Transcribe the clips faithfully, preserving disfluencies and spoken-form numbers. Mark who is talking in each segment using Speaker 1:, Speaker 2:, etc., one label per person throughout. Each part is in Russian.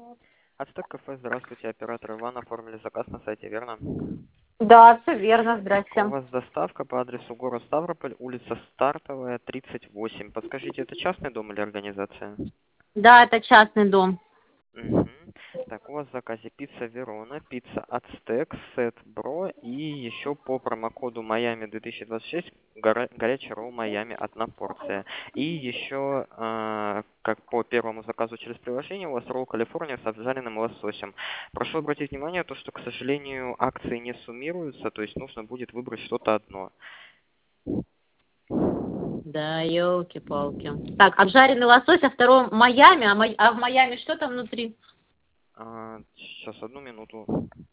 Speaker 1: Ацтек кафе, здравствуйте, оператор Иван, оформили заказ на сайте, верно?
Speaker 2: Да, все верно,
Speaker 1: Так, у
Speaker 2: здрасте.
Speaker 1: вас доставка по адресу город Ставрополь, улица Стартовая, тридцать восемь. Подскажите, это частный дом или организация?
Speaker 2: Да, это частный дом.
Speaker 1: Мгм. Так, у вас в заказе пицца Верона, пицца Ацтек, сет Бро и еще по промокоду Майами две тысячи двадцать шесть горе- горячий ролл Майами одна порция. И еще, э, как по первому заказу через приложение, у вас ролл Калифорния с обжаренным лососем. Прошу обратить внимание, то, что, к сожалению, акции не суммируются, то есть нужно будет выбрать что-то одно.
Speaker 2: Да, елки-палки. Так, обжаренный лосось, а втором Майами, а, Май- а в Майами что там внутри?
Speaker 1: А, сейчас, одну минуту.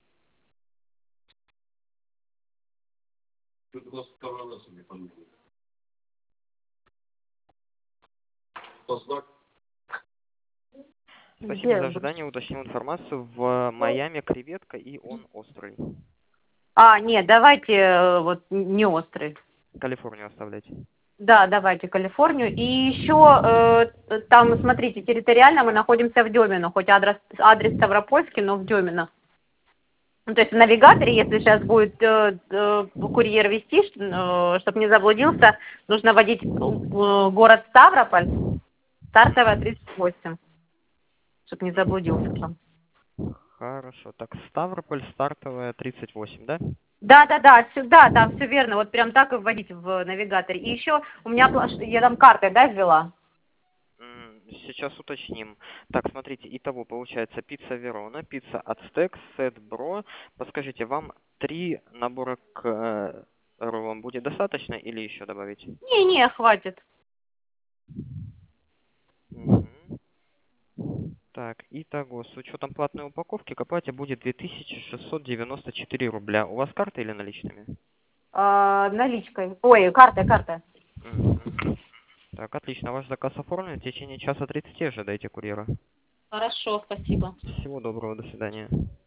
Speaker 1: Спасибо
Speaker 2: Где?
Speaker 1: за ожидание, уточнил информацию. В Майами креветка и он острый.
Speaker 2: А, нет, давайте э, вот не острый.
Speaker 1: Калифорнию оставлять.
Speaker 2: Да, давайте Калифорнию. И еще э, там, смотрите, территориально мы находимся в Демино, хоть адрес, адрес Ставропольский, но в Демино. Ну, то есть в навигаторе, если сейчас будет э, э, курьер вести, чтобы не заблудился, нужно вводить э, город Ставрополь, стартовая тридцать восемь, чтобы не заблудился там.
Speaker 1: Хорошо. Так, Ставрополь, стартовая, тридцать восемь, да?
Speaker 2: Да, да, да, сюда, да, все верно, вот прям так и вводить в навигаторе. И еще у меня, пла- я там картой, да, ввела?
Speaker 1: М, Сейчас уточним. Так, смотрите, итого получается пицца Верона, пицца Ацтек, сет Бро. Подскажите, вам три набора к э, роллам будет достаточно или еще добавить?
Speaker 2: Не-не, хватит.
Speaker 1: Мгм. Так, итого, с учетом платной упаковки к оплате будет две тысячи шестьсот девяносто четыре рубля. У вас карта или наличными?
Speaker 2: А, наличкой. Ой, картой, картой.
Speaker 1: Мгм. Так, отлично. Ваш заказ оформлен. В течение часа тридцати ожидайте курьера.
Speaker 2: Хорошо, спасибо.
Speaker 1: Всего доброго, до свидания.